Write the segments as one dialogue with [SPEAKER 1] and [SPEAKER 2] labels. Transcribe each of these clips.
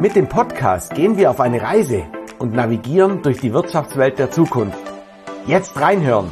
[SPEAKER 1] Mit dem Podcast gehen wir auf eine Reise und navigieren durch die Wirtschaftswelt der Zukunft. Jetzt reinhören!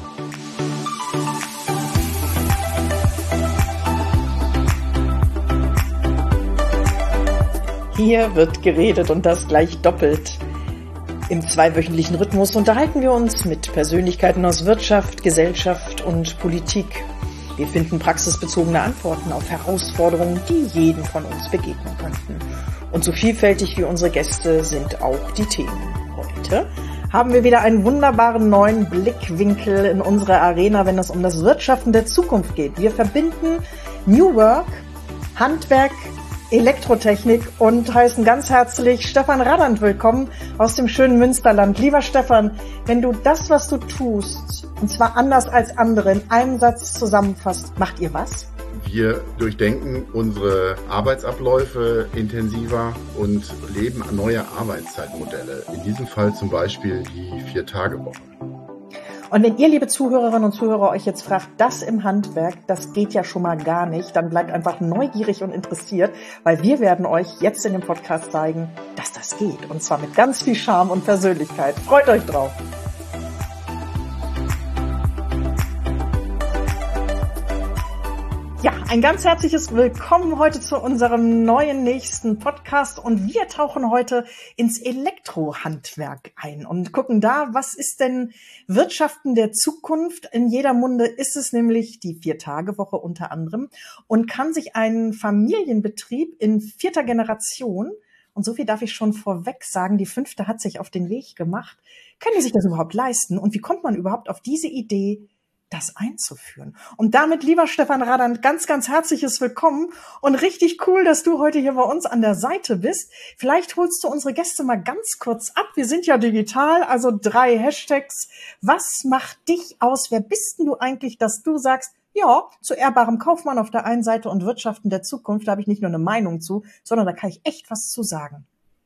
[SPEAKER 2] Hier wird geredet und das gleich doppelt. Im zweiwöchentlichen Rhythmus unterhalten wir uns mit Persönlichkeiten aus Wirtschaft, Gesellschaft und Politik. Wir finden praxisbezogene Antworten auf Herausforderungen, die jedem von uns begegnen könnten. Und so vielfältig wie unsere Gäste sind auch die Themen. Heute haben wir wieder einen wunderbaren neuen Blickwinkel in unserer Arena, wenn es um das Wirtschaften der Zukunft geht. Wir verbinden New Work, Handwerk, Elektrotechnik und heißen ganz herzlich Stefan Radand willkommen aus dem schönen Münsterland. Lieber Stefan, wenn du das, was du tust, und zwar anders als andere, in einem Satz zusammenfasst, macht ihr was?
[SPEAKER 3] Wir durchdenken unsere Arbeitsabläufe intensiver und leben neue Arbeitszeitmodelle. In diesem Fall zum Beispiel die 4-Tage-Woche.
[SPEAKER 2] Und wenn ihr, liebe Zuhörerinnen und Zuhörer, euch jetzt fragt, das im Handwerk, das geht ja schon mal gar nicht, dann bleibt einfach neugierig und interessiert, weil wir werden euch jetzt in dem Podcast zeigen, dass das geht. Und zwar mit ganz viel Charme und Persönlichkeit. Freut euch drauf! Ja, ein ganz herzliches Willkommen heute zu unserem neuen nächsten Podcast und wir tauchen heute ins Elektrohandwerk ein und gucken da, was ist denn Wirtschaften der Zukunft? In jeder Munde ist es nämlich die 4-Tage-Woche unter anderem und kann sich ein Familienbetrieb in 4. Generation, und so viel darf ich schon vorweg sagen, die 5. hat sich auf den Weg gemacht, können die sich das überhaupt leisten und wie kommt man überhaupt auf diese Idee, das einzuführen? Und damit, lieber Stefan Radand, ganz, ganz herzliches Willkommen und richtig cool, dass du heute hier bei uns an der Seite bist. Vielleicht holst du unsere Gäste mal ganz kurz ab. Wir sind ja digital, also 3 Hashtags. Was macht dich aus? Wer bist denn du eigentlich, dass du sagst, ja, zu ehrbarem Kaufmann auf der einen Seite und Wirtschaften der Zukunft, da habe ich nicht nur eine Meinung zu, sondern da kann ich echt was zu sagen.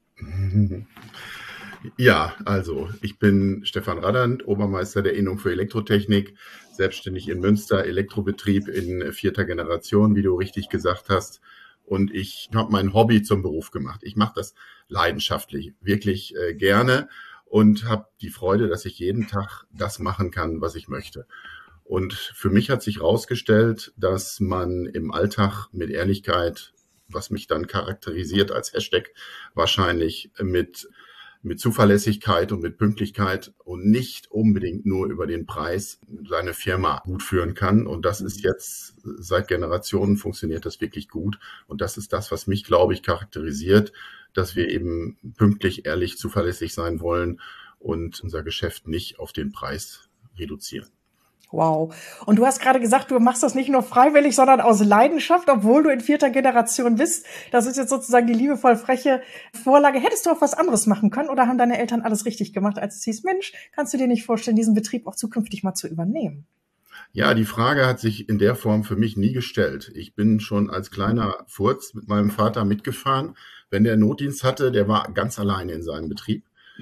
[SPEAKER 3] Ja, also ich bin Stefan Radand, Obermeister der Innung für Elektrotechnik, selbstständig in Münster, Elektrobetrieb in 4. Generation, wie du richtig gesagt hast. Und ich habe mein Hobby zum Beruf gemacht. Ich mache das leidenschaftlich, wirklich gerne und habe die Freude, dass ich jeden Tag das machen kann, was ich möchte. Und für mich hat sich herausgestellt, dass man im Alltag mit Ehrlichkeit, was mich dann charakterisiert als Hashtag, wahrscheinlich mit Zuverlässigkeit und mit Pünktlichkeit und nicht unbedingt nur über den Preis seine Firma gut führen kann. Und das ist jetzt, seit Generationen funktioniert das wirklich gut. Und das ist das, was mich, glaube ich, charakterisiert, dass wir eben pünktlich, ehrlich, zuverlässig sein wollen und unser Geschäft nicht auf den Preis reduzieren.
[SPEAKER 2] Wow. Und du hast gerade gesagt, du machst das nicht nur freiwillig, sondern aus Leidenschaft, obwohl du in 4. Generation bist. Das ist jetzt sozusagen die liebevoll freche Vorlage. Hättest du auch was anderes machen können oder haben deine Eltern alles richtig gemacht, als es hieß, Mensch, kannst du dir nicht vorstellen, diesen Betrieb auch zukünftig mal zu übernehmen?
[SPEAKER 3] Ja, die Frage hat sich in der Form für mich nie gestellt. Ich bin schon als kleiner Furz mit meinem Vater mitgefahren. Wenn der Notdienst hatte, der war ganz alleine in seinem Betrieb.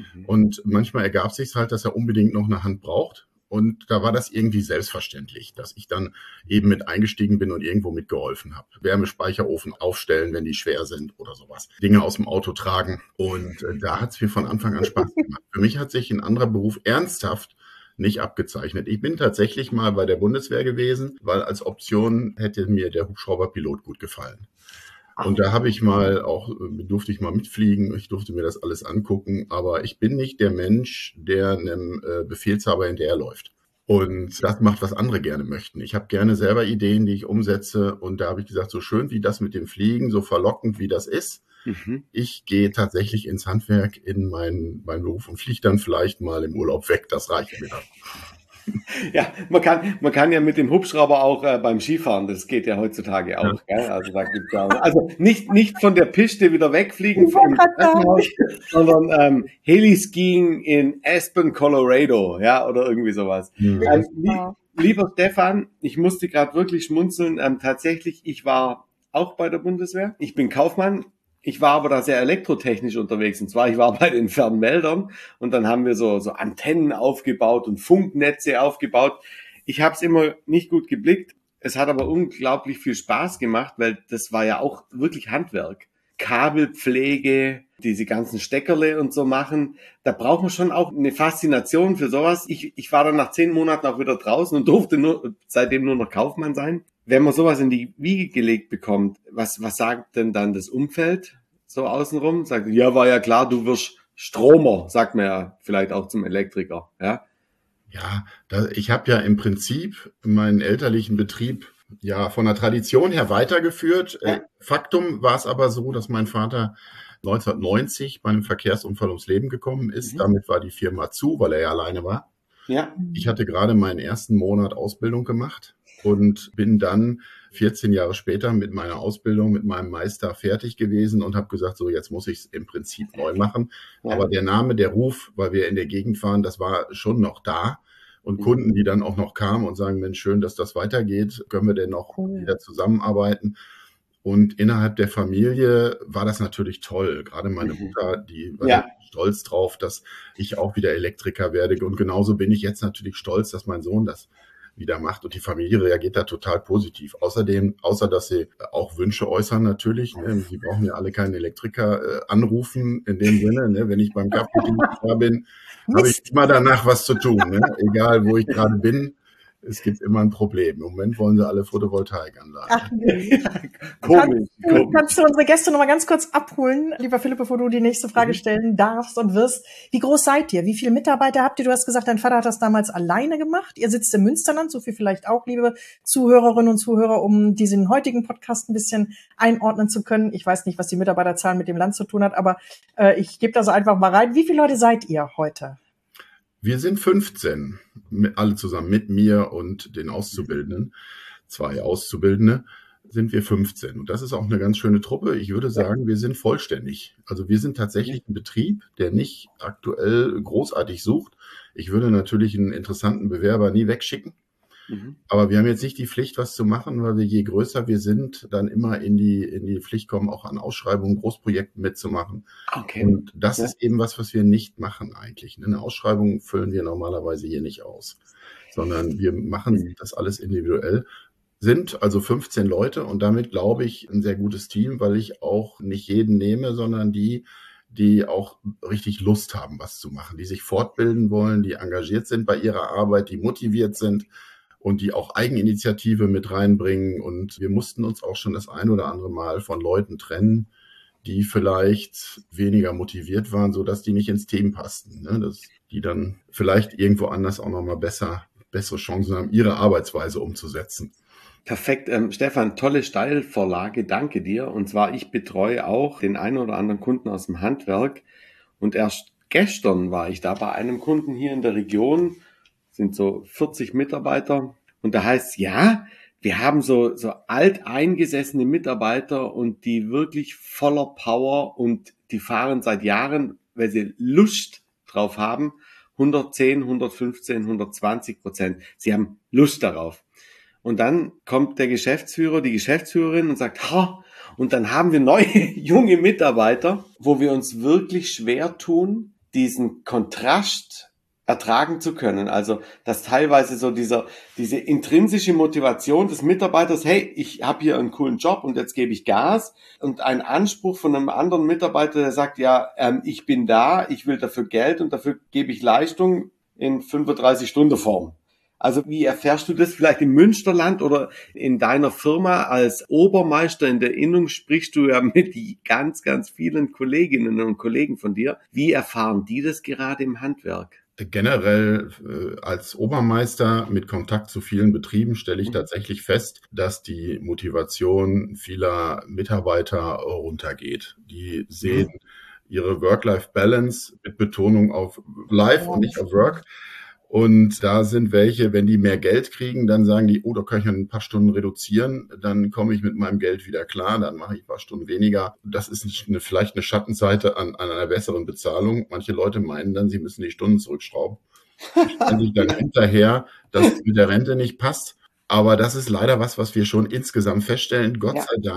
[SPEAKER 3] Und manchmal ergab es sich halt, dass er unbedingt noch eine Hand braucht. Und da war das irgendwie selbstverständlich, dass ich dann eben mit eingestiegen bin und irgendwo mitgeholfen habe. Wärmespeicherofen aufstellen, wenn die schwer sind oder sowas. Dinge aus dem Auto tragen. Und da hat es mir von Anfang an Spaß gemacht. Für mich hat sich ein anderer Beruf ernsthaft nicht abgezeichnet. Ich bin tatsächlich mal bei der Bundeswehr gewesen, weil als Option hätte mir der Hubschrauberpilot gut gefallen. Und da durfte ich mal mitfliegen, ich durfte mir das alles angucken, aber ich bin nicht der Mensch, der einem Befehlshaber hinterherläuft. Und das macht, was andere gerne möchten. Ich habe gerne selber Ideen, die ich umsetze und da habe ich gesagt, so schön wie das mit dem Fliegen, so verlockend wie das ist, ich gehe tatsächlich ins Handwerk, in meinen Beruf und fliege dann vielleicht mal im Urlaub weg, das reicht mir dann.
[SPEAKER 4] Ja, man kann ja mit dem Hubschrauber auch beim Skifahren, das geht ja heutzutage auch. Ja. Gell? Also da gibt's ja, also nicht von der Piste wieder wegfliegen, sondern Heliskiing in Aspen, Colorado, ja, oder irgendwie sowas. Lieber Stefan, ich musste gerade wirklich schmunzeln. Tatsächlich, ich war auch bei der Bundeswehr. Ich bin Kaufmann. Ich war aber da sehr elektrotechnisch unterwegs. Und zwar, ich war bei den Fernmeldern und dann haben wir so Antennen aufgebaut und Funknetze aufgebaut. Ich habe es immer nicht gut geblickt. Es hat aber unglaublich viel Spaß gemacht, weil das war ja auch wirklich Handwerk. Kabelpflege, diese ganzen Steckerle und so machen. Da braucht man schon auch eine Faszination für sowas. Ich war dann nach 10 Monaten auch wieder draußen und durfte seitdem nur noch Kaufmann sein. Wenn man sowas in die Wiege gelegt bekommt, was sagt denn dann das Umfeld so außenrum? Sagt, ja, war ja klar, du wirst Stromer, sagt man ja vielleicht auch zum Elektriker, ja?
[SPEAKER 3] Ja, ich habe ja im Prinzip meinen elterlichen Betrieb ja von der Tradition her weitergeführt.
[SPEAKER 4] Ja.
[SPEAKER 3] Faktum war es aber so, dass mein Vater 1990 bei einem Verkehrsunfall ums Leben gekommen ist. Damit war die Firma zu, weil er ja alleine war.
[SPEAKER 4] Ja.
[SPEAKER 3] Ich hatte gerade meinen ersten Monat Ausbildung gemacht und bin dann 14 Jahre später mit meiner Ausbildung, mit meinem Meister fertig gewesen und habe gesagt, so jetzt muss ich es im Prinzip neu machen.
[SPEAKER 4] Ja.
[SPEAKER 3] Aber der Name, der Ruf, weil wir in der Gegend waren, das war schon noch da. Und Kunden, die dann auch noch kamen und sagen, Mensch, schön, dass das weitergeht, können wir denn noch wieder zusammenarbeiten? Und innerhalb der Familie war das natürlich toll. Gerade meine Mutter, die war stolz drauf, dass ich auch wieder Elektriker werde. Und genauso bin ich jetzt natürlich stolz, dass mein Sohn das wieder macht. Und die Familie reagiert da total positiv. Außerdem, außer dass sie auch Wünsche äußern natürlich. Ne? Sie brauchen ja alle keinen Elektriker anrufen in dem Sinne. Ne? Wenn ich beim Kaffeedienst da bin, habe ich immer danach was zu tun. Ne? Egal, wo ich gerade bin. Es gibt immer ein Problem. Im Moment wollen sie alle Photovoltaikanlagen.
[SPEAKER 4] Komisch.
[SPEAKER 2] Kannst du unsere Gäste noch mal ganz kurz abholen, lieber Philipp, bevor du die nächste Frage stellen darfst und wirst? Wie groß seid ihr? Wie viele Mitarbeiter habt ihr? Du hast gesagt, dein Vater hat das damals alleine gemacht. Ihr sitzt im Münsterland, so viel vielleicht auch, liebe Zuhörerinnen und Zuhörer, um diesen heutigen Podcast ein bisschen einordnen zu können. Ich weiß nicht, was die Mitarbeiterzahl mit dem Land zu tun hat, aber ich gebe das einfach mal rein. Wie viele Leute seid ihr heute?
[SPEAKER 3] Wir sind 15, alle zusammen mit mir und den Auszubildenden, 2 Auszubildende, sind wir 15. Und das ist auch eine ganz schöne Truppe. Ich würde sagen, wir sind vollständig. Also wir sind tatsächlich ein Betrieb, der nicht aktuell großartig sucht. Ich würde natürlich einen interessanten Bewerber nie wegschicken. Aber wir haben jetzt nicht die Pflicht, was zu machen, weil wir, je größer wir sind, dann immer in die Pflicht kommen, auch an Ausschreibungen, Großprojekten mitzumachen.
[SPEAKER 4] Okay.
[SPEAKER 3] Und das ist eben was wir nicht machen eigentlich. Eine Ausschreibung füllen wir normalerweise hier nicht aus, sondern wir machen das alles individuell. Sind also 15 Leute und damit, glaube ich, ein sehr gutes Team, weil ich auch nicht jeden nehme, sondern die auch richtig Lust haben, was zu machen, die sich fortbilden wollen, die engagiert sind bei ihrer Arbeit, die motiviert sind und die auch Eigeninitiative mit reinbringen. Und wir mussten uns auch schon das ein oder andere Mal von Leuten trennen, die vielleicht weniger motiviert waren, sodass die nicht ins Team passten, ne? Dass die dann vielleicht irgendwo anders auch nochmal bessere Chancen haben, ihre Arbeitsweise umzusetzen.
[SPEAKER 4] Perfekt. Stefan, tolle Steilvorlage. Danke dir. Und zwar, ich betreue auch den einen oder anderen Kunden aus dem Handwerk. Und erst gestern war ich da bei einem Kunden hier in der Region, sind so 40 Mitarbeiter. Und da heißt ja, wir haben so alteingesessene Mitarbeiter und die wirklich voller Power und die fahren seit Jahren, weil sie Lust drauf haben, 110, 115, 120%. Sie haben Lust darauf. Und dann kommt der Geschäftsführer, die Geschäftsführerin und sagt, und dann haben wir neue junge Mitarbeiter, wo wir uns wirklich schwer tun, diesen Kontrast ertragen zu können. Also, dass teilweise so diese intrinsische Motivation des Mitarbeiters, hey, ich habe hier einen coolen Job und jetzt gebe ich Gas, und ein Anspruch von einem anderen Mitarbeiter, der sagt, ja, ich bin da, ich will dafür Geld und dafür gebe ich Leistung in 35-Stunden-Form. Also wie erfährst du das vielleicht im Münsterland oder in deiner Firma als Obermeister in der Innung? Sprichst du ja mit ganz, ganz vielen Kolleginnen und Kollegen von dir. Wie erfahren die das gerade im Handwerk?
[SPEAKER 3] Generell als Obermeister mit Kontakt zu vielen Betrieben stelle ich tatsächlich fest, dass die Motivation vieler Mitarbeiter runtergeht. Die sehen ihre Work-Life-Balance mit Betonung auf Life und nicht auf Work. Und da sind welche, wenn die mehr Geld kriegen, dann sagen die, da kann ich ein paar Stunden reduzieren, dann komme ich mit meinem Geld wieder klar, dann mache ich ein paar Stunden weniger. Das ist vielleicht eine Schattenseite an einer besseren Bezahlung. Manche Leute meinen dann, sie müssen die Stunden zurückschrauben. Stellen sich dann hinterher, dass es mit der Rente nicht passt. Aber das ist leider was wir schon insgesamt feststellen. Gott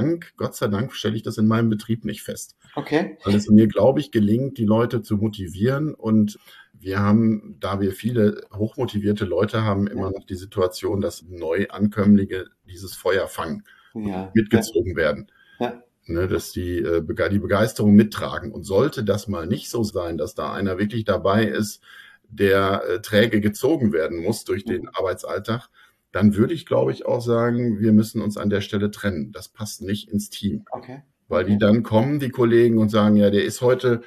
[SPEAKER 3] sei Dank stelle ich das in meinem Betrieb nicht fest.
[SPEAKER 4] Okay.
[SPEAKER 3] Weil es mir, glaube ich, gelingt, die Leute zu motivieren. Und wir haben, da wir viele hochmotivierte Leute haben, immer noch die Situation, dass Neuankömmlinge dieses Feuer fangen und mitgezogen werden.
[SPEAKER 4] Ja.
[SPEAKER 3] ne, dass die Begeisterung mittragen. Und sollte das mal nicht so sein, dass da einer wirklich dabei ist, der träge gezogen werden muss durch den Arbeitsalltag, dann würde ich, glaube ich, auch sagen, wir müssen uns an der Stelle trennen. Das passt nicht ins Team.
[SPEAKER 4] Okay.
[SPEAKER 3] Weil die dann kommen, die Kollegen, und sagen, ja, der ist heute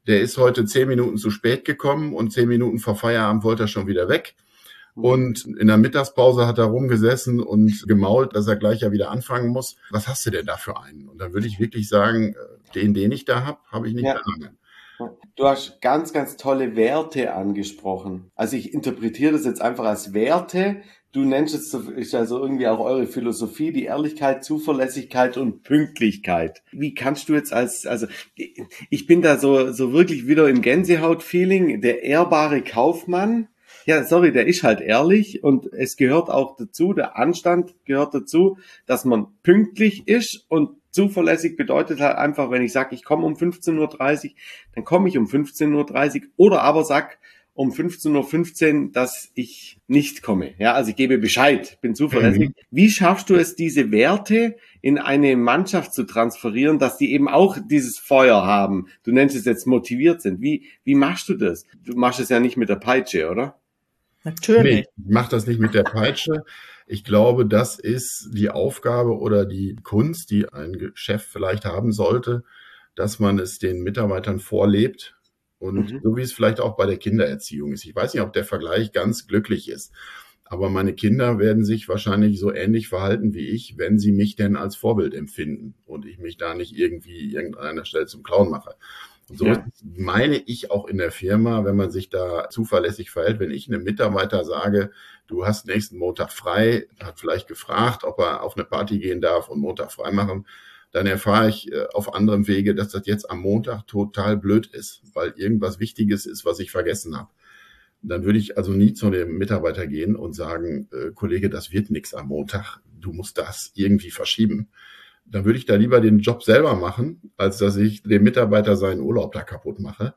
[SPEAKER 3] 10 Minuten zu spät gekommen und 10 Minuten vor Feierabend wollte er schon wieder weg. Und in der Mittagspause hat er rumgesessen und gemault, dass er gleich ja wieder anfangen muss. Was hast du denn da für einen? Und dann würde ich wirklich sagen, den ich da habe ich nicht mehr lange.
[SPEAKER 4] Du hast ganz, ganz tolle Werte angesprochen. Also ich interpretiere das jetzt einfach als Werte. Du nennst es, ist also irgendwie auch eure Philosophie, die Ehrlichkeit, Zuverlässigkeit und Pünktlichkeit. Wie kannst du jetzt also ich bin da so wirklich wieder im Gänsehaut-Feeling, der ehrbare Kaufmann. Ja, sorry, der ist halt ehrlich und es gehört auch dazu, der Anstand gehört dazu, dass man pünktlich ist, und zuverlässig bedeutet halt einfach, wenn ich sage, ich komme um 15.30 Uhr, dann komme ich um 15.30 Uhr, oder aber sag um 15.15 Uhr, dass ich nicht komme. Ja, also ich gebe Bescheid, bin zuverlässig. Wie schaffst du es, diese Werte in eine Mannschaft zu transferieren, dass die eben auch dieses Feuer haben? Du nennst es jetzt motiviert sind. Wie machst du das? Du machst es ja nicht mit der Peitsche, oder?
[SPEAKER 2] Natürlich.
[SPEAKER 3] Nee, ich mache das nicht mit der Peitsche. Ich glaube, das ist die Aufgabe oder die Kunst, die ein Chef vielleicht haben sollte, dass man es den Mitarbeitern vorlebt. Und so wie es vielleicht auch bei der Kindererziehung ist. Ich weiß nicht, ob der Vergleich ganz glücklich ist. Aber meine Kinder werden sich wahrscheinlich so ähnlich verhalten wie ich, wenn sie mich denn als Vorbild empfinden und ich mich da nicht irgendwie irgendeiner Stelle zum Clown mache. Und so meine ich auch in der Firma, wenn man sich da zuverlässig verhält. Wenn ich einem Mitarbeiter sage, du hast nächsten Montag frei, hat vielleicht gefragt, ob er auf eine Party gehen darf und Montag frei machen, dann erfahre ich auf anderem Wege, dass das jetzt am Montag total blöd ist, weil irgendwas Wichtiges ist, was ich vergessen habe. Dann würde ich also nie zu dem Mitarbeiter gehen und sagen, Kollege, das wird nichts am Montag, du musst das irgendwie verschieben. Dann würde ich da lieber den Job selber machen, als dass ich dem Mitarbeiter seinen Urlaub da kaputt mache.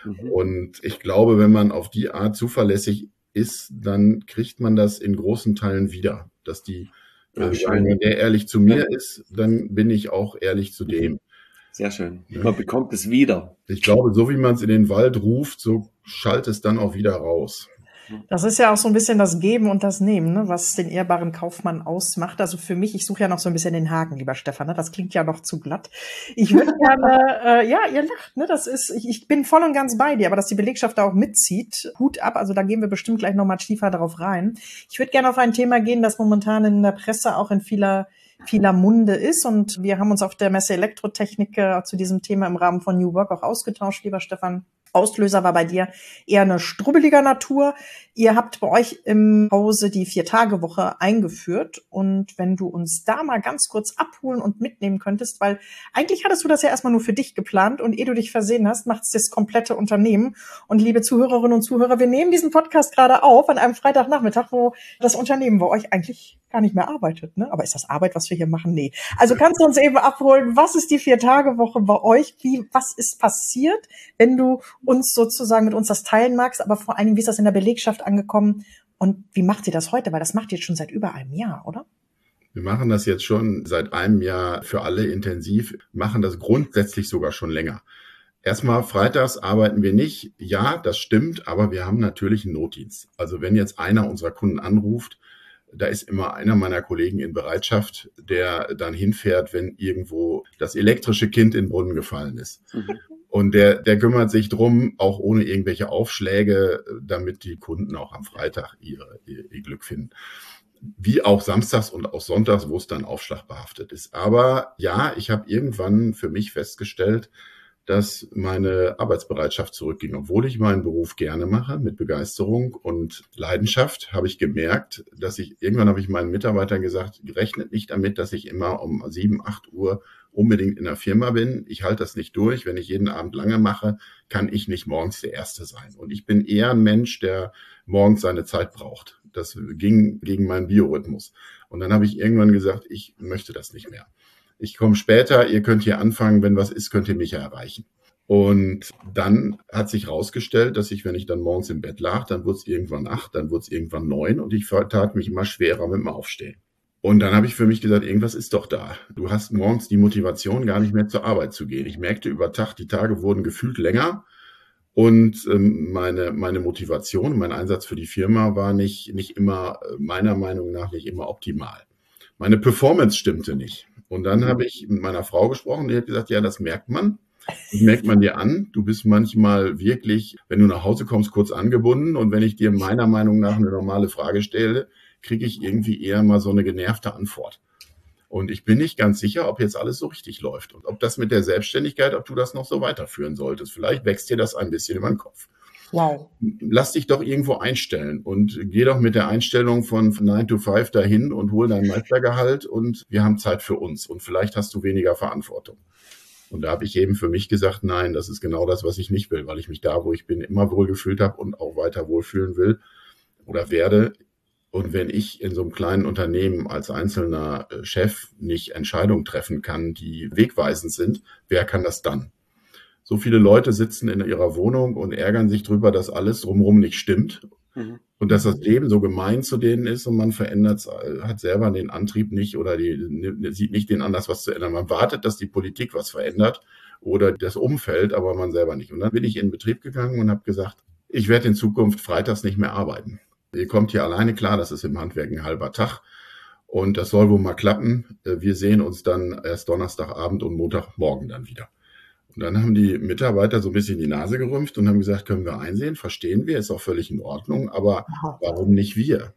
[SPEAKER 3] Und ich glaube, wenn man auf die Art zuverlässig ist, dann kriegt man das in großen Teilen wieder, dass die wenn der ehrlich zu mir ist, dann bin ich auch ehrlich zu dem.
[SPEAKER 4] Sehr schön. Man bekommt es wieder.
[SPEAKER 3] Ich glaube, so wie man es in den Wald ruft, so schallt es dann auch wieder raus.
[SPEAKER 2] Das ist ja auch so ein bisschen das Geben und das Nehmen, ne, was den ehrbaren Kaufmann ausmacht. Also für mich, ich suche ja noch so ein bisschen den Haken, lieber Stefan, ne? Das klingt ja noch zu glatt. Ich würde gerne, ja, ihr lacht, ne? Das ist, ich bin voll und ganz bei dir, aber dass die Belegschaft da auch mitzieht, Hut ab, also da gehen wir bestimmt gleich nochmal tiefer drauf rein. Ich würde gerne auf ein Thema gehen, das momentan in der Presse auch in vieler Munde ist, und wir haben uns auf der Messe Elektrotechnik zu diesem Thema im Rahmen von New Work auch ausgetauscht, lieber Stefan. Auslöser war bei dir eher eine strubbeliger Natur. Ihr habt bei euch im Hause die 4-Tage-Woche eingeführt, und wenn du uns da mal ganz kurz abholen und mitnehmen könntest, weil eigentlich hattest du das ja erstmal nur für dich geplant, und ehe du dich versehen hast, macht es das komplette Unternehmen. Und liebe Zuhörerinnen und Zuhörer, wir nehmen diesen Podcast gerade auf an einem Freitagnachmittag, wo das Unternehmen bei euch eigentlich gar nicht mehr arbeitet, ne? Aber ist das Arbeit, was wir hier machen? Nee. Also kannst du uns eben abholen, was ist die 4-Tage-Woche bei euch? Was ist passiert, wenn du uns sozusagen mit uns das teilen magst, aber vor allen Dingen, wie ist das in der Belegschaft angekommen und wie macht ihr das heute? Weil das macht ihr jetzt schon seit über einem Jahr, oder?
[SPEAKER 3] Wir machen das jetzt schon seit einem Jahr für alle intensiv, machen das grundsätzlich sogar schon länger. Erstmal freitags arbeiten wir nicht. Ja, das stimmt, aber wir haben natürlich einen Notdienst. Also wenn jetzt einer unserer Kunden anruft, da ist immer einer meiner Kollegen in Bereitschaft, der dann hinfährt, wenn irgendwo das elektrische Kind in den Brunnen gefallen ist. Und der kümmert sich drum, auch ohne irgendwelche Aufschläge, damit die Kunden auch am Freitag ihr Glück finden. Wie auch samstags und auch sonntags, wo es dann aufschlagbehaftet ist. Aber ja, ich habe irgendwann für mich festgestellt, dass meine Arbeitsbereitschaft zurückging. Obwohl ich meinen Beruf gerne mache, mit Begeisterung und Leidenschaft, habe ich gemerkt, dass irgendwann habe ich meinen Mitarbeitern gesagt, rechnet nicht damit, dass ich immer um 7, 8 Uhr unbedingt in der Firma bin. Ich halte das nicht durch. Wenn ich jeden Abend lange mache, kann ich nicht morgens der Erste sein. Und ich bin eher ein Mensch, der morgens seine Zeit braucht. Das ging gegen meinen Biorhythmus. Und dann habe ich irgendwann gesagt, ich möchte das nicht mehr. Ich komme später, ihr könnt hier anfangen, wenn was ist, könnt ihr mich ja erreichen. Und dann hat sich rausgestellt, dass wenn ich dann morgens im Bett lag, dann wurde es irgendwann 8, dann wurde es irgendwann 9 und ich tat mich immer schwerer mit dem Aufstehen. Und dann habe ich für mich gesagt, irgendwas ist doch da. Du hast morgens die Motivation, gar nicht mehr zur Arbeit zu gehen. Ich merkte über Tag, die Tage wurden gefühlt länger. Und meine Motivation, mein Einsatz für die Firma war nicht immer, meiner Meinung nach, nicht immer optimal. Meine Performance stimmte nicht. Und dann habe ich mit meiner Frau gesprochen, die hat gesagt, ja, das merkt man. Das merkt man dir an. Du bist manchmal wirklich, wenn du nach Hause kommst, kurz angebunden. Und wenn ich dir meiner Meinung nach eine normale Frage stelle, kriege ich irgendwie eher mal so eine genervte Antwort. Und ich bin nicht ganz sicher, ob jetzt alles so richtig läuft und ob das mit der Selbstständigkeit, ob du das noch so weiterführen solltest. Vielleicht wächst dir das ein bisschen über den Kopf.
[SPEAKER 2] Wow.
[SPEAKER 3] Lass dich doch irgendwo einstellen und geh doch mit der Einstellung von 9 to 5 dahin und hol dein Meistergehalt und wir haben Zeit für uns und vielleicht hast du weniger Verantwortung. Und da habe ich eben für mich gesagt, nein, das ist genau das, was ich nicht will, weil ich mich da, wo ich bin, immer wohlgefühlt habe und auch weiter wohlfühlen will oder werde. Und wenn ich in so einem kleinen Unternehmen als einzelner Chef nicht Entscheidungen treffen kann, die wegweisend sind, wer kann das dann? So viele Leute sitzen in ihrer Wohnung und ärgern sich drüber, dass alles drumherum nicht stimmt und dass das Leben so gemein zu denen ist und man verändert, hat selber den Antrieb nicht oder sieht nicht den Anlass, was zu ändern. Man wartet, dass die Politik was verändert oder das Umfeld, aber man selber nicht. Und dann bin ich in den Betrieb gegangen und habe gesagt, ich werde in Zukunft freitags nicht mehr arbeiten. Ihr kommt hier alleine klar, das ist im Handwerk ein halber Tag und das soll wohl mal klappen. Wir sehen uns dann erst Donnerstagabend und Montagmorgen dann wieder. Und dann haben die Mitarbeiter so ein bisschen die Nase gerümpft und haben gesagt, können wir einsehen, verstehen wir, ist auch völlig in Ordnung, aber warum nicht wir?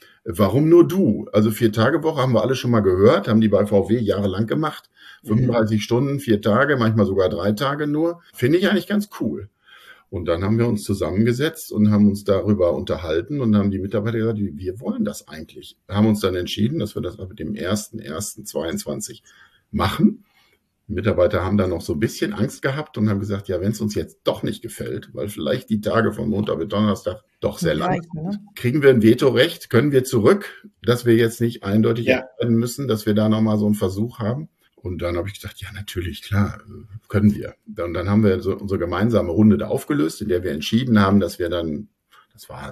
[SPEAKER 3] Warum nur du? Also 4-Tage-Woche haben wir alle schon mal gehört, haben die bei VW jahrelang gemacht. 35 Stunden, 4 Tage, manchmal sogar 3 Tage nur. Finde ich eigentlich ganz cool. Und dann haben wir uns zusammengesetzt und haben uns darüber unterhalten und haben die Mitarbeiter gesagt, wir wollen das eigentlich. Haben uns dann entschieden, dass wir das mit dem 1.1.22 machen. Die Mitarbeiter haben dann noch so ein bisschen Angst gehabt und haben gesagt, ja, wenn es uns jetzt doch nicht gefällt, weil vielleicht die Tage von Montag bis Donnerstag doch sehr lang sind, kriegen wir ein Vetorecht, können wir zurück, dass wir jetzt nicht eindeutig entscheiden müssen, dass wir da nochmal so einen Versuch haben. Und dann habe ich gesagt, ja, natürlich, klar, können wir. Und dann haben wir so unsere gemeinsame Runde da aufgelöst, in der wir entschieden haben, dass wir dann, das war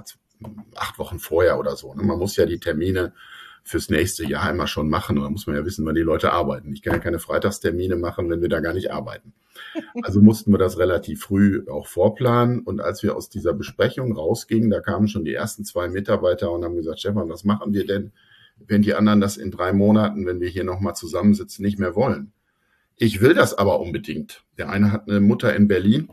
[SPEAKER 3] 8 Wochen vorher oder so, ne? Man muss ja die Termine fürs nächste Jahr immer schon machen. Und da muss man ja wissen, wann die Leute arbeiten. Ich kann ja keine Freitagstermine machen, wenn wir da gar nicht arbeiten. Also mussten wir das relativ früh auch vorplanen. Und als wir aus dieser Besprechung rausgingen, da kamen schon die ersten 2 Mitarbeiter und haben gesagt, Stefan, was machen wir denn, wenn die anderen das in 3 Monaten, wenn wir hier nochmal zusammensitzen, nicht mehr wollen? Ich will das aber unbedingt. Der eine hat eine Mutter in Berlin.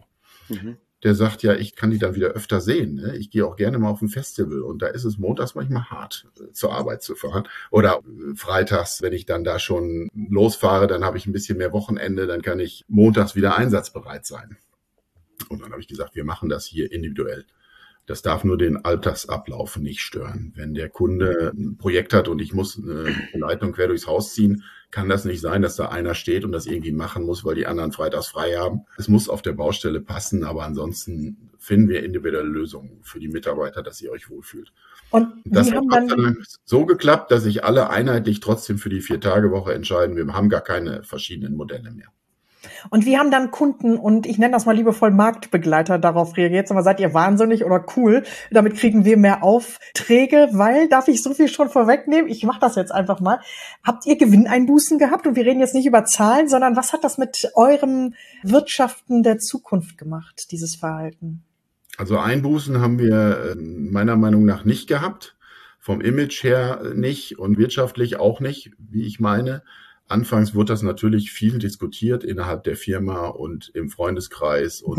[SPEAKER 3] Der sagt, ja, ich kann die dann wieder öfter sehen. Ne? Ich gehe auch gerne mal auf ein Festival und da ist es montags manchmal hart, zur Arbeit zu fahren. Oder freitags, wenn ich dann da schon losfahre, dann habe ich ein bisschen mehr Wochenende, dann kann ich montags wieder einsatzbereit sein. Und dann habe ich gesagt, wir machen das hier individuell. Das darf nur den Alltagsablauf nicht stören. Wenn der Kunde ein Projekt hat und ich muss eine Leitung quer durchs Haus ziehen, kann das nicht sein, dass da einer steht und das irgendwie machen muss, weil die anderen freitags frei haben. Es muss auf der Baustelle passen, aber ansonsten finden wir individuelle Lösungen für die Mitarbeiter, dass ihr euch wohlfühlt. Und das hat dann so geklappt, dass sich alle einheitlich trotzdem für die 4-Tage-Woche entscheiden. Wir haben gar keine verschiedenen Modelle mehr.
[SPEAKER 2] Und wie haben dann Kunden und ich nenne das mal liebevoll Marktbegleiter darauf reagiert? Sag mal, seid ihr wahnsinnig oder cool? Damit kriegen wir mehr Aufträge, weil, darf ich so viel schon vorwegnehmen? Ich mache das jetzt einfach mal. Habt ihr Gewinneinbußen gehabt? Und wir reden jetzt nicht über Zahlen, sondern was hat das mit eurem Wirtschaften der Zukunft gemacht, dieses Verhalten?
[SPEAKER 3] Also Einbußen haben wir meiner Meinung nach nicht gehabt. Vom Image her nicht und wirtschaftlich auch nicht, wie ich meine. Anfangs wurde das natürlich viel diskutiert innerhalb der Firma und im Freundeskreis. Und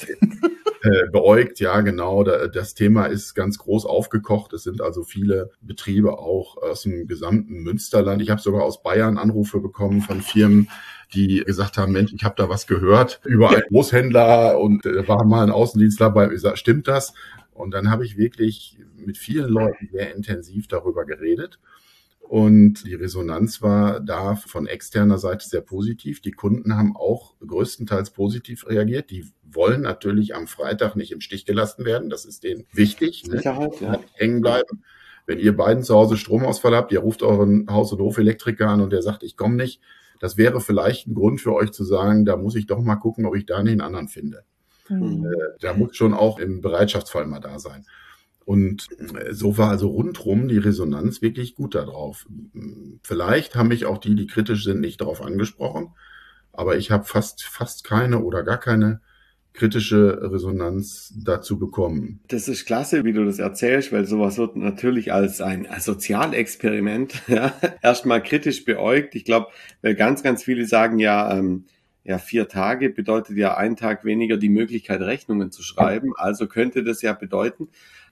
[SPEAKER 3] beäugt, ja genau. Das Thema ist ganz groß aufgekocht. Es sind also viele Betriebe auch aus dem gesamten Münsterland. Ich habe sogar aus Bayern Anrufe bekommen von Firmen, die gesagt haben, Mensch, ich habe da was gehört über einen Großhändler und war mal ein Außendienstler bei, stimmt das? Und dann habe ich wirklich mit vielen Leuten sehr intensiv darüber geredet. Und die Resonanz war da von externer Seite sehr positiv. Die Kunden haben auch größtenteils positiv reagiert. Die wollen natürlich am Freitag nicht im Stich gelassen werden. Das ist denen wichtig.
[SPEAKER 4] Sicherheit,
[SPEAKER 3] ne? Hängen bleiben. Wenn ihr beiden zu Hause Stromausfall habt, ihr ruft euren Haus- und Hofelektriker an und der sagt, ich komme nicht. Das wäre vielleicht ein Grund für euch zu sagen, da muss ich doch mal gucken, ob ich da nicht einen anderen finde. Da muss schon auch im Bereitschaftsfall mal da sein. Und so war also rundrum die Resonanz wirklich gut darauf. Vielleicht haben mich auch die kritisch sind, nicht darauf angesprochen, aber ich habe fast keine oder gar keine kritische Resonanz dazu bekommen.
[SPEAKER 4] Das ist klasse, wie du das erzählst, weil sowas wird natürlich als ein Sozialexperiment erstmal kritisch beäugt. Ich glaube, weil ganz viele sagen ja, 4 Tage bedeutet ja 1 Tag weniger die Möglichkeit, Rechnungen zu schreiben. Also könnte das ja bedeuten,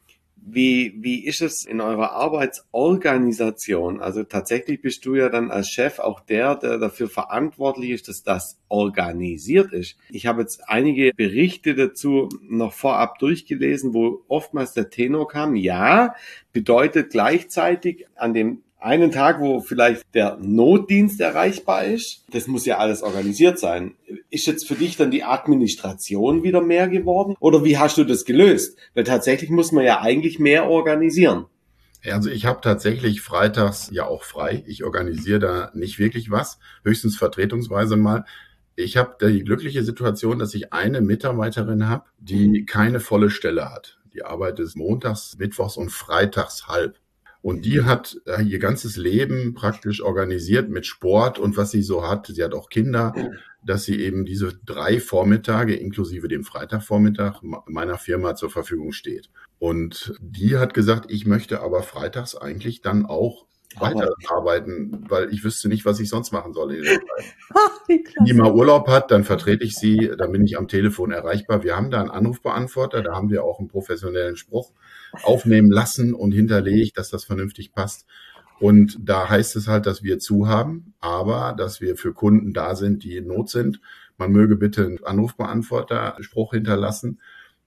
[SPEAKER 4] wie ist es in eurer Arbeitsorganisation? Also tatsächlich bist du ja dann als Chef auch der dafür verantwortlich ist, dass das organisiert ist. Ich habe jetzt einige Berichte dazu noch vorab durchgelesen, wo oftmals der Tenor kam, ja, bedeutet gleichzeitig an dem einen Tag, wo vielleicht der Notdienst erreichbar ist, das muss ja alles organisiert sein. Ist jetzt für dich dann die Administration wieder mehr geworden? Oder wie hast du das gelöst? Weil tatsächlich muss man ja eigentlich mehr organisieren.
[SPEAKER 3] Also ich habe tatsächlich freitags ja auch frei. Ich organisiere da nicht wirklich was, höchstens vertretungsweise mal. Ich habe die glückliche Situation, dass ich eine Mitarbeiterin habe, die keine volle Stelle hat. Die arbeitet montags, mittwochs und freitags halb. Und die hat ihr ganzes Leben praktisch organisiert mit Sport und was sie so hat. Sie hat auch Kinder, dass sie eben diese 3 Vormittage inklusive dem Freitagvormittag meiner Firma zur Verfügung steht. Und die hat gesagt, ich möchte aber freitags eigentlich dann auch weiterarbeiten, weil ich wüsste nicht, was ich sonst machen soll in der Zeit. Wenn die mal Urlaub hat, dann vertrete ich sie, dann bin ich am Telefon erreichbar. Wir haben da einen Anrufbeantworter, da haben wir auch einen professionellen Spruch aufnehmen lassen und hinterlegt, dass das vernünftig passt. Und da heißt es halt, dass wir zu haben, aber dass wir für Kunden da sind, die in Not sind. Man möge bitte einen Anrufbeantworter-Spruch hinterlassen.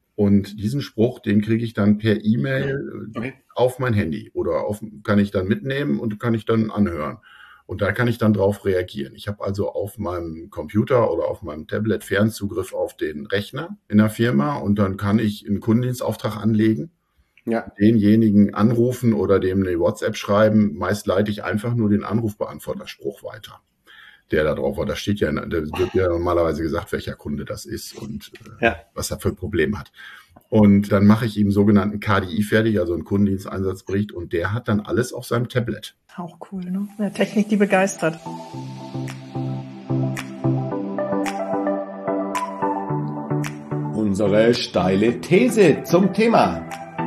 [SPEAKER 3] Und diesen Spruch, den kriege ich dann per E-Mail auf mein Handy oder kann ich dann mitnehmen und kann ich dann anhören. Und da kann ich dann drauf reagieren. Ich habe also auf meinem Computer oder auf meinem Tablet Fernzugriff auf den Rechner in der Firma und dann kann ich einen Kundendienstauftrag anlegen, denjenigen anrufen oder dem eine WhatsApp schreiben. Meist leite ich einfach nur den Anrufbeantworterspruch weiter, der da drauf war. Da steht ja, da wird ja normalerweise gesagt, welcher Kunde das ist und was er für ein Problem hat. Und dann mache ich ihm sogenannten KDI fertig, also einen Kundendiensteinsatzbericht, und der hat dann alles auf seinem Tablet.
[SPEAKER 2] Auch cool, ne? Ja, Technik, die begeistert.
[SPEAKER 4] Unsere steile These zum Thema.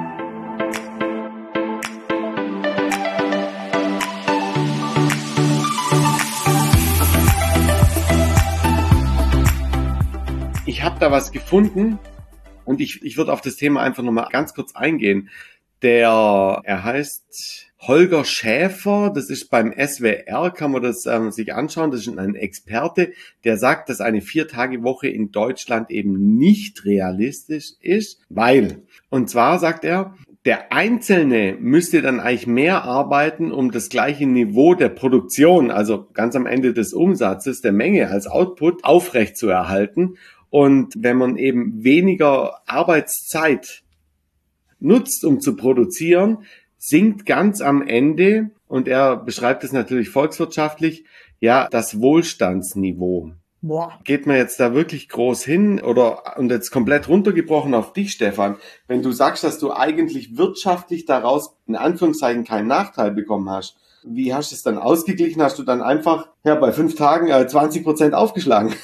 [SPEAKER 4] Ich habe da was gefunden und ich würde auf das Thema einfach nochmal ganz kurz eingehen. Er heißt Holger Schäfer, das ist beim SWR, kann man das sich anschauen, das ist ein Experte, der sagt, dass eine 4-Tage-Woche in Deutschland eben nicht realistisch ist, weil, und zwar sagt er, der Einzelne müsste dann eigentlich mehr arbeiten, um das gleiche Niveau der Produktion, also ganz am Ende des Umsatzes, der Menge als Output, aufrechtzuerhalten. Und wenn man eben weniger Arbeitszeit nutzt, um zu produzieren, sinkt ganz am Ende, und er beschreibt es natürlich volkswirtschaftlich, ja, das Wohlstandsniveau.
[SPEAKER 2] Boah.
[SPEAKER 4] Geht man jetzt da wirklich groß hin und jetzt komplett runtergebrochen auf dich, Stefan, wenn du sagst, dass du eigentlich wirtschaftlich daraus in Anführungszeichen keinen Nachteil bekommen hast, wie hast du es dann ausgeglichen? Hast du dann einfach bei 5 Tagen 20% aufgeschlagen?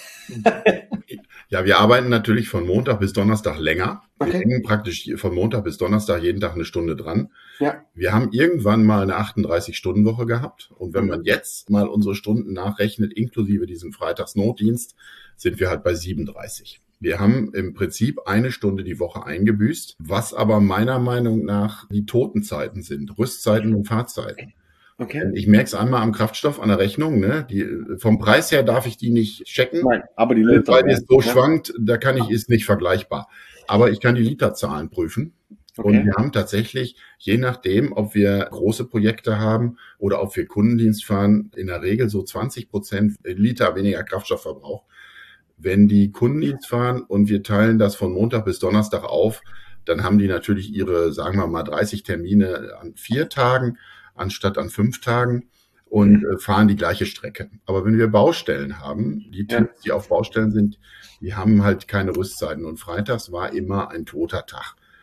[SPEAKER 3] Ja, wir arbeiten natürlich von Montag bis Donnerstag länger.
[SPEAKER 4] Okay.
[SPEAKER 3] Wir hängen praktisch von Montag bis Donnerstag jeden Tag eine Stunde dran.
[SPEAKER 4] Ja.
[SPEAKER 3] Wir haben irgendwann mal eine 38-Stunden-Woche gehabt. Und wenn man jetzt mal unsere Stunden nachrechnet, inklusive diesem Freitagsnotdienst, sind wir halt bei 37. Wir haben im Prinzip 1 Stunde die Woche eingebüßt, was aber meiner Meinung nach die Totenzeiten sind, Rüstzeiten und Fahrzeiten.
[SPEAKER 4] Okay.
[SPEAKER 3] Ich merke es einmal am Kraftstoff, an der Rechnung. Ne? Vom Preis her darf ich die nicht checken.
[SPEAKER 4] Nein, aber die Liter,
[SPEAKER 3] weil es so schwankt, da ist nicht vergleichbar. Aber ich kann die Literzahlen prüfen. Okay. Und wir haben tatsächlich, je nachdem, ob wir große Projekte haben oder ob wir Kundendienst fahren, in der Regel so 20% Liter weniger Kraftstoffverbrauch. Wenn die Kundendienst fahren und wir teilen das von Montag bis Donnerstag auf, dann haben die natürlich ihre, sagen wir mal, 30 Termine an 4 Tagen anstatt an 5 Tagen und fahren die gleiche Strecke. Aber wenn wir Baustellen haben, die Teams, die auf Baustellen sind, die haben halt keine Rüstzeiten. Und freitags war immer ein toter Tag.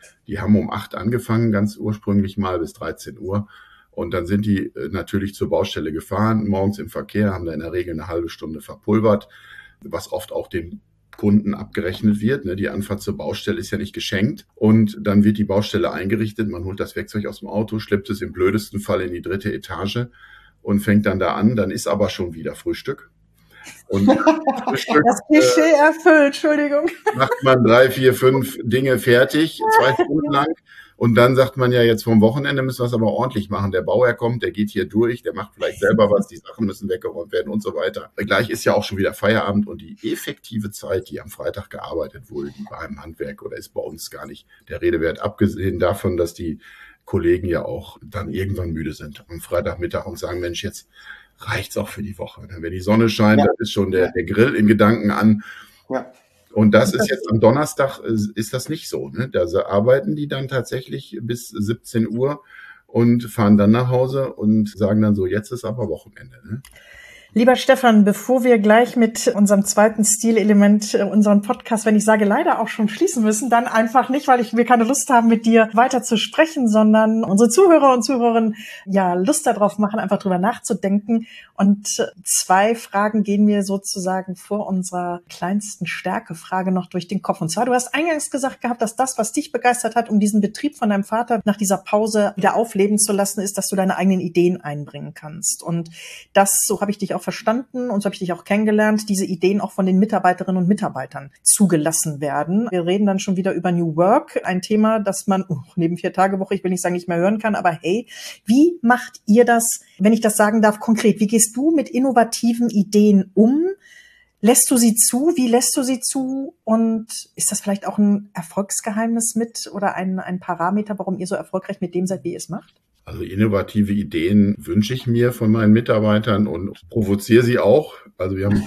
[SPEAKER 3] Die haben um 8 angefangen, ganz ursprünglich mal bis 13 Uhr. Und dann sind die natürlich zur Baustelle gefahren, morgens im Verkehr, haben da in der Regel eine halbe Stunde verpulvert, was oft auch den Kunden abgerechnet wird. Die Anfahrt zur Baustelle ist ja nicht geschenkt. Und dann wird die Baustelle eingerichtet, man holt das Werkzeug aus dem Auto, schleppt es im blödesten Fall in die 3. Etage und fängt dann da an. Dann ist aber schon wieder Frühstück. Und Frühstück,
[SPEAKER 2] das Klischee erfüllt, Entschuldigung.
[SPEAKER 3] Macht man 3, 4, 5 Dinge fertig, 2 Stunden lang. Und dann sagt man ja, jetzt vom Wochenende müssen wir es aber ordentlich machen. Der Bauherr kommt, der geht hier durch, der macht vielleicht selber was, die Sachen müssen weggeräumt werden und so weiter. Gleich ist ja auch schon wieder Feierabend und die effektive Zeit, die am Freitag gearbeitet wurde, die war im Handwerk oder ist bei uns gar nicht der Rede wert, abgesehen davon, dass die Kollegen ja auch dann irgendwann müde sind am Freitagmittag und sagen, Mensch, jetzt reicht's auch für die Woche. Wenn die Sonne scheint, dann ist schon der Grill in Gedanken an. Ja. Und das ist jetzt am Donnerstag, ist das nicht so. Da arbeiten die dann tatsächlich bis 17 Uhr und fahren dann nach Hause und sagen dann so, jetzt ist aber Wochenende.
[SPEAKER 2] Lieber Stefan, bevor wir gleich mit unserem zweiten Stilelement unseren Podcast, wenn ich sage, leider auch schon schließen müssen, dann einfach nicht, weil wir keine Lust haben, mit dir weiter zu sprechen, sondern unsere Zuhörer und Zuhörerinnen ja Lust darauf machen, einfach drüber nachzudenken. Und 2 Fragen gehen mir sozusagen vor unserer kleinsten Stärkefrage noch durch den Kopf. Und zwar, du hast eingangs gesagt gehabt, dass das, was dich begeistert hat, um diesen Betrieb von deinem Vater nach dieser Pause wieder aufleben zu lassen, ist, dass du deine eigenen Ideen einbringen kannst. Und das, so habe ich dich auch verstanden und so habe ich dich auch kennengelernt, diese Ideen auch von den Mitarbeiterinnen und Mitarbeitern zugelassen werden. Wir reden dann schon wieder über New Work, ein Thema, das man neben 4-Tage-Woche, ich will nicht sagen, nicht mehr hören kann, aber hey, wie macht ihr das, wenn ich das sagen darf, konkret? Wie gehst du mit innovativen Ideen um? Lässt du sie zu? Wie lässt du sie zu? Und ist das vielleicht auch ein Erfolgsgeheimnis mit oder ein Parameter, warum ihr so erfolgreich mit dem seid, wie ihr es macht?
[SPEAKER 3] Also innovative Ideen wünsche ich mir von meinen Mitarbeitern und provoziere sie auch. Also wir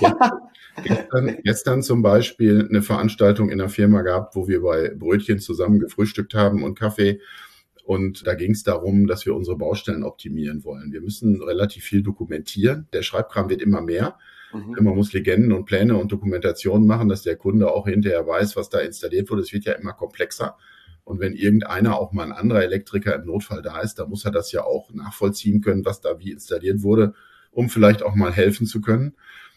[SPEAKER 3] haben gestern zum Beispiel eine Veranstaltung in der Firma gehabt, wo wir bei Brötchen zusammen gefrühstückt haben und Kaffee. Und da ging es darum, dass wir unsere Baustellen optimieren wollen. Wir müssen relativ viel dokumentieren. Der Schreibkram wird immer mehr. Man muss Legenden und Pläne und Dokumentationen machen, dass der Kunde auch hinterher weiß, was da installiert wurde. Es wird ja immer komplexer. Und wenn irgendeiner, auch mal ein anderer Elektriker im Notfall da ist, dann muss er das ja auch nachvollziehen können, was da wie installiert wurde, um vielleicht auch mal helfen zu können.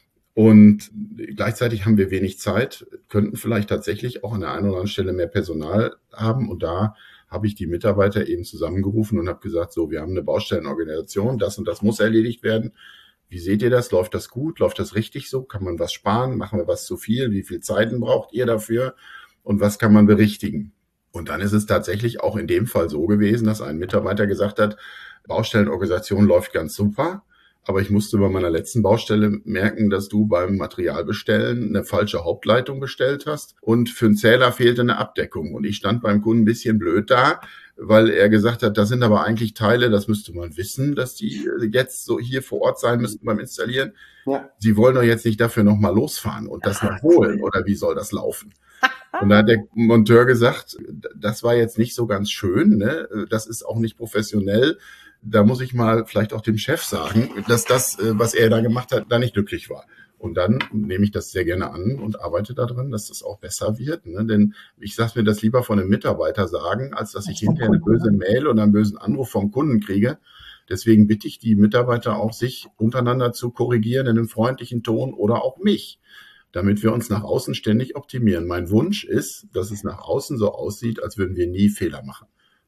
[SPEAKER 3] Und gleichzeitig haben wir wenig Zeit, könnten vielleicht tatsächlich auch an der einen oder anderen Stelle mehr Personal haben. Und da habe ich die Mitarbeiter eben zusammengerufen und habe gesagt, so, wir haben eine Baustellenorganisation, das und das muss erledigt werden. Wie seht ihr das? Läuft das gut? Läuft das richtig so? Kann man was sparen? Machen wir was zu viel? Wie viel Zeiten braucht ihr dafür? Und was kann man berichtigen? Und dann ist es tatsächlich auch in dem Fall so gewesen, dass ein Mitarbeiter gesagt hat, Baustellenorganisation läuft ganz super, aber ich musste bei meiner letzten Baustelle merken, dass du beim Materialbestellen eine falsche Hauptleitung bestellt hast und für einen Zähler fehlte eine Abdeckung. Und ich stand beim Kunden ein bisschen blöd da, weil er gesagt hat, das sind aber eigentlich Teile, das müsste man wissen, dass die jetzt so hier vor Ort sein müssten beim Installieren. Ja. Sie wollen doch jetzt nicht dafür nochmal losfahren und das noch holen, oder wie soll das laufen? Und da hat der Monteur gesagt, das war jetzt nicht so ganz schön, ne? Das ist auch nicht professionell. Da muss ich mal vielleicht auch dem Chef sagen, dass das, was er da gemacht hat, da nicht glücklich war. Und dann nehme ich das sehr gerne an und arbeite daran, dass das auch besser wird. Ne? Denn ich sage mir das lieber von einem Mitarbeiter sagen, als dass ich hinterher eine böse Mail oder einen bösen Anruf vom Kunden kriege. Deswegen bitte ich die Mitarbeiter auch, sich untereinander zu korrigieren in einem freundlichen Ton oder auch mich, damit wir uns nach außen ständig optimieren. Mein Wunsch ist, dass es nach außen so aussieht, als würden wir nie Fehler machen.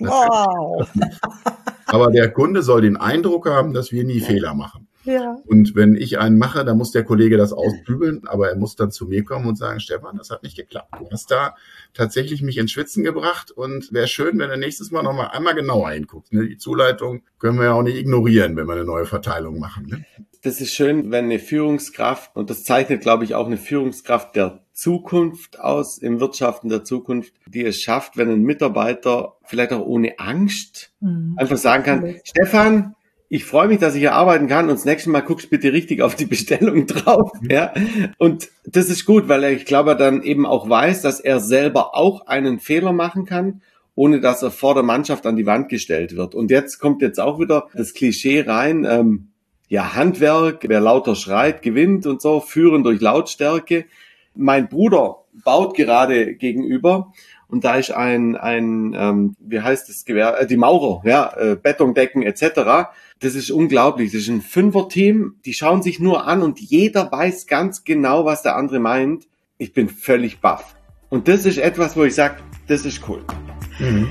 [SPEAKER 3] Wow. Aber der Kunde soll den Eindruck haben, dass wir nie Fehler machen. Ja. Und wenn ich einen mache, dann muss der Kollege das ausbügeln, aber er muss dann zu mir kommen und sagen, Stefan, das hat nicht geklappt. Du hast da tatsächlich mich ins Schwitzen gebracht und wäre schön, wenn er nächstes Mal noch mal einmal genauer hinguckt. Ne? Die Zuleitung können wir ja auch nicht ignorieren, wenn wir eine neue Verteilung machen. Ne?
[SPEAKER 4] Das ist schön, wenn eine Führungskraft, und das zeichnet, glaube ich, auch eine Führungskraft der Zukunft aus, im Wirtschaften der Zukunft, die es schafft, wenn ein Mitarbeiter vielleicht auch ohne Angst einfach sagen kann, Stefan, ich freue mich, dass ich hier arbeiten kann und das nächste Mal guckst bitte richtig auf die Bestellung drauf. Ja? Und das ist gut, weil ich glaube, er dann eben auch weiß, dass er selber auch einen Fehler machen kann, ohne dass er vor der Mannschaft an die Wand gestellt wird. Und jetzt kommt auch wieder das Klischee rein, Handwerk, wer lauter schreit, gewinnt und so, führen durch Lautstärke. Mein Bruder baut gerade gegenüber und da ist wie heißt das Gewehr? Die Maurer, ja, Betondecken etc. Das ist unglaublich. Das ist ein Fünfer-Team, die schauen sich nur an und jeder weiß ganz genau, was der andere meint. Ich bin völlig baff. Und das ist etwas, wo ich sage, das ist cool. Mhm.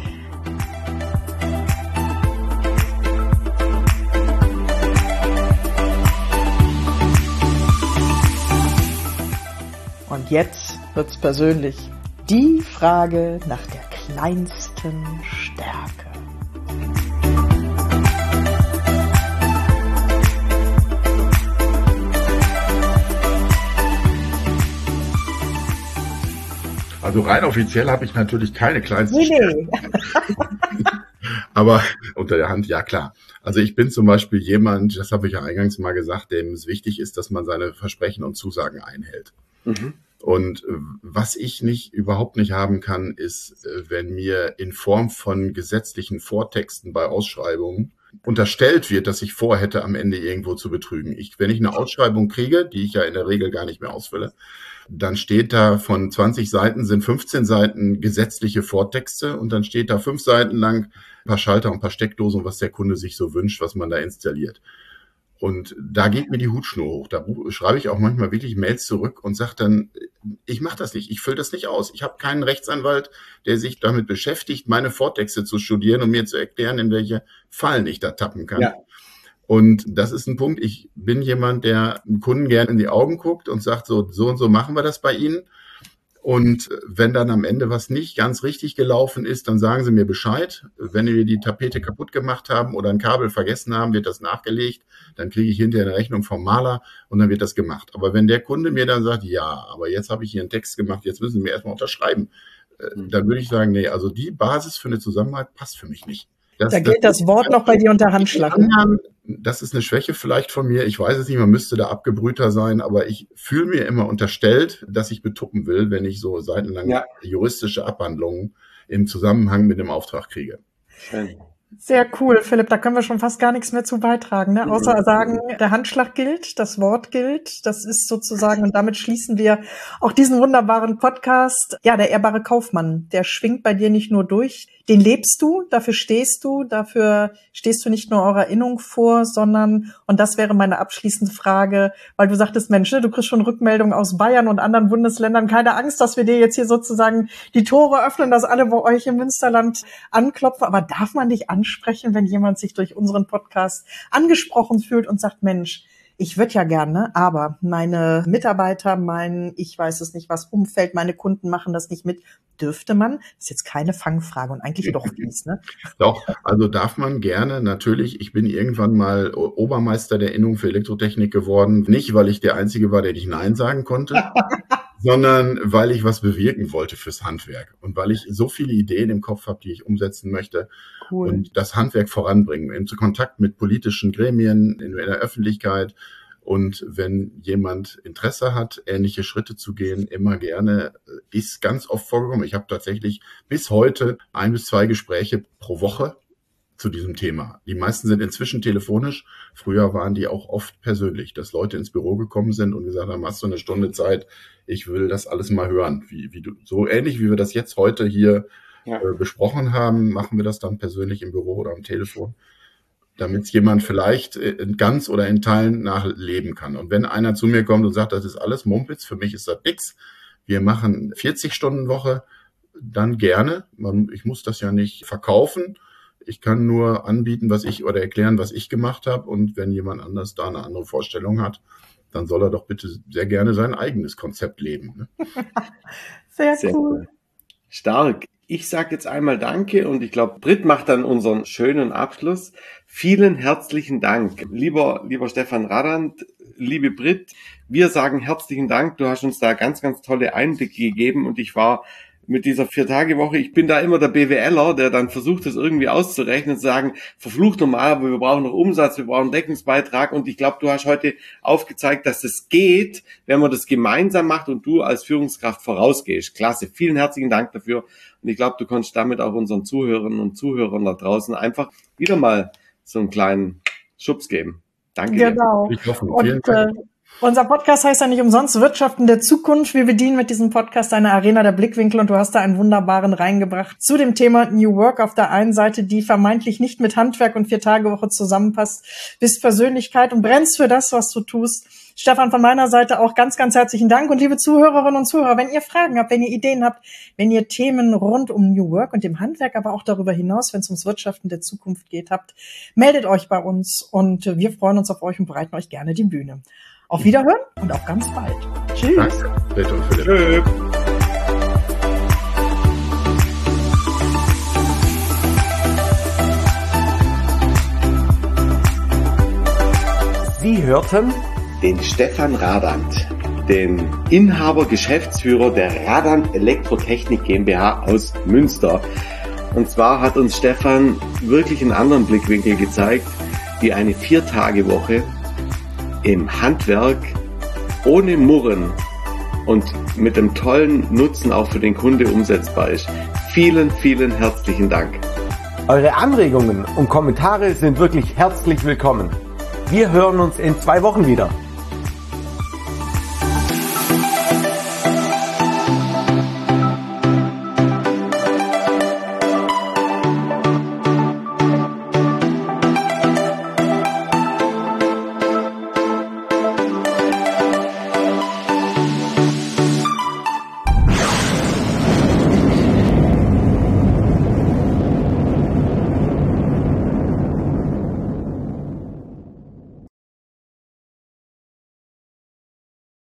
[SPEAKER 2] Und jetzt wird's persönlich. Die Frage nach der kleinsten Stärke.
[SPEAKER 3] Also rein offiziell habe ich natürlich keine kleinste Stärke. Aber unter der Hand, ja klar. Also ich bin zum Beispiel jemand, das habe ich ja eingangs mal gesagt, dem es wichtig ist, dass man seine Versprechen und Zusagen einhält. Mhm. Und was ich überhaupt nicht haben kann, ist, wenn mir in Form von gesetzlichen Vortexten bei Ausschreibungen unterstellt wird, dass ich vorhätte, am Ende irgendwo zu betrügen. Wenn ich eine Ausschreibung kriege, die ich ja in der Regel gar nicht mehr ausfülle, dann steht da von 20 Seiten sind 15 Seiten gesetzliche Vortexte und dann steht da 5 Seiten lang ein paar Schalter und ein paar Steckdosen, was der Kunde sich so wünscht, was man da installiert. Und da geht mir die Hutschnur hoch. Da schreibe ich auch manchmal wirklich Mails zurück und sage dann, ich mache das nicht, ich fülle das nicht aus. Ich habe keinen Rechtsanwalt, der sich damit beschäftigt, meine Vortexte zu studieren und mir zu erklären, in welche Fallen ich da tappen kann. Ja. Und das ist ein Punkt, ich bin jemand, der dem Kunden gerne in die Augen guckt und sagt, so und so machen wir das bei Ihnen. Und wenn dann am Ende was nicht ganz richtig gelaufen ist, dann sagen Sie mir Bescheid. Wenn wir die Tapete kaputt gemacht haben oder ein Kabel vergessen haben, wird das nachgelegt. Dann kriege ich hinterher eine Rechnung vom Maler und dann wird das gemacht. Aber wenn der Kunde mir dann sagt, ja, aber jetzt habe ich hier einen Text gemacht, jetzt müssen Sie mir erstmal unterschreiben, dann würde ich sagen, nee, also die Basis für eine Zusammenarbeit passt für mich nicht.
[SPEAKER 2] Da gilt das Wort noch bei dir unter Handschlag.
[SPEAKER 3] Das ist eine Schwäche vielleicht von mir. Ich weiß es nicht, man müsste da abgebrühter sein, aber ich fühle mir immer unterstellt, dass ich betuppen will, wenn ich so seitenlang juristische Abhandlungen im Zusammenhang mit dem Auftrag kriege.
[SPEAKER 4] Schön.
[SPEAKER 2] Sehr cool, Philipp. Da können wir schon fast gar nichts mehr zu beitragen, ne? Außer sagen, der Handschlag gilt, das Wort gilt. Das ist sozusagen, und damit schließen wir auch diesen wunderbaren Podcast. Ja, der ehrbare Kaufmann, der schwingt bei dir nicht nur durch. Den lebst du, dafür stehst du nicht nur eurer Erinnerung vor, sondern, und das wäre meine abschließende Frage, weil du sagtest, Mensch, du kriegst schon Rückmeldungen aus Bayern und anderen Bundesländern. Keine Angst, dass wir dir jetzt hier sozusagen die Tore öffnen, dass alle bei euch im Münsterland anklopfen. Aber darf man dich ansprechen, wenn jemand sich durch unseren Podcast angesprochen fühlt und sagt, Mensch, ich würde ja gerne, aber meine Mitarbeiter, ich weiß es nicht, was Umfeld, meine Kunden machen das nicht mit. Dürfte man? Das ist jetzt keine Fangfrage und eigentlich doch fies, ne?
[SPEAKER 3] Doch, also darf man gerne, natürlich. Ich bin irgendwann mal Obermeister der Innung für Elektrotechnik geworden. Nicht, weil ich der Einzige war, der nicht Nein sagen konnte, sondern weil ich was bewirken wollte fürs Handwerk und weil ich so viele Ideen im Kopf habe, die ich umsetzen möchte. Cool. Und das Handwerk voranbringen, in Kontakt mit politischen Gremien, in der Öffentlichkeit. Und wenn jemand Interesse hat, ähnliche Schritte zu gehen, immer gerne, ist ganz oft vorgekommen. Ich habe tatsächlich bis heute 1 bis 2 Gespräche pro Woche zu diesem Thema. Die meisten sind inzwischen telefonisch. Früher waren die auch oft persönlich, dass Leute ins Büro gekommen sind und gesagt haben, hast du eine Stunde Zeit? Ich will das alles mal hören. Wie du, so ähnlich wie wir das jetzt heute hier besprochen haben, machen wir das dann persönlich im Büro oder am Telefon, damit jemand vielleicht ganz oder in Teilen nachleben kann. Und wenn einer zu mir kommt und sagt, das ist alles Mumpitz, für mich ist das nix, wir machen 40-Stunden-Woche, dann gerne. Ich muss das ja nicht verkaufen. Ich kann nur anbieten, oder erklären, was ich gemacht habe. Und wenn jemand anders da eine andere Vorstellung hat, dann soll er doch bitte sehr gerne sein eigenes Konzept leben. Ne?
[SPEAKER 2] Sehr cool.
[SPEAKER 4] Stark. Ich sage jetzt einmal Danke und ich glaube, Britt macht dann unseren schönen Abschluss. Vielen herzlichen Dank. Lieber Stefan Radand, liebe Britt, wir sagen herzlichen Dank. Du hast uns da ganz, ganz tolle Einblicke gegeben und ich war mit dieser 4-Tage-Woche, ich bin da immer der BWLer, der dann versucht, das irgendwie auszurechnen und zu sagen, verflucht nochmal, aber wir brauchen noch Umsatz, wir brauchen Deckungsbeitrag und ich glaube, du hast heute aufgezeigt, dass es geht, wenn man das gemeinsam macht und du als Führungskraft vorausgehst. Klasse, vielen herzlichen Dank dafür und ich glaube, du konntest damit auch unseren Zuhörerinnen und Zuhörern da draußen einfach wieder mal so einen kleinen Schubs geben. Danke
[SPEAKER 2] dir. Genau.
[SPEAKER 3] Ich hoffe, vielen Dank.
[SPEAKER 2] Unser Podcast heißt ja nicht umsonst Wirtschaften der Zukunft. Wir bedienen mit diesem Podcast eine Arena der Blickwinkel und du hast da einen wunderbaren reingebracht zu dem Thema New Work auf der einen Seite, die vermeintlich nicht mit Handwerk und 4-Tage-Woche zusammenpasst, bist Persönlichkeit und brennst für das, was du tust. Stefan, von meiner Seite auch ganz, ganz herzlichen Dank. Und liebe Zuhörerinnen und Zuhörer, wenn ihr Fragen habt, wenn ihr Ideen habt, wenn ihr Themen rund um New Work und dem Handwerk, aber auch darüber hinaus, wenn es ums Wirtschaften der Zukunft geht, habt, meldet euch bei uns und wir freuen uns auf euch und bereiten euch gerne die Bühne. Auf Wiederhören und auf ganz bald. Tschüss.
[SPEAKER 3] Danke. Tschüss.
[SPEAKER 1] Sie hörten
[SPEAKER 4] den Stefan Radant, den Inhaber, Geschäftsführer der Radant Elektrotechnik GmbH aus Münster. Und zwar hat uns Stefan wirklich einen anderen Blickwinkel gezeigt, wie eine 4-Tage-Woche im Handwerk ohne Murren und mit einem tollen Nutzen auch für den Kunde umsetzbar ist. Vielen, vielen herzlichen Dank.
[SPEAKER 1] Eure Anregungen und Kommentare sind wirklich herzlich willkommen. Wir hören uns in 2 Wochen wieder.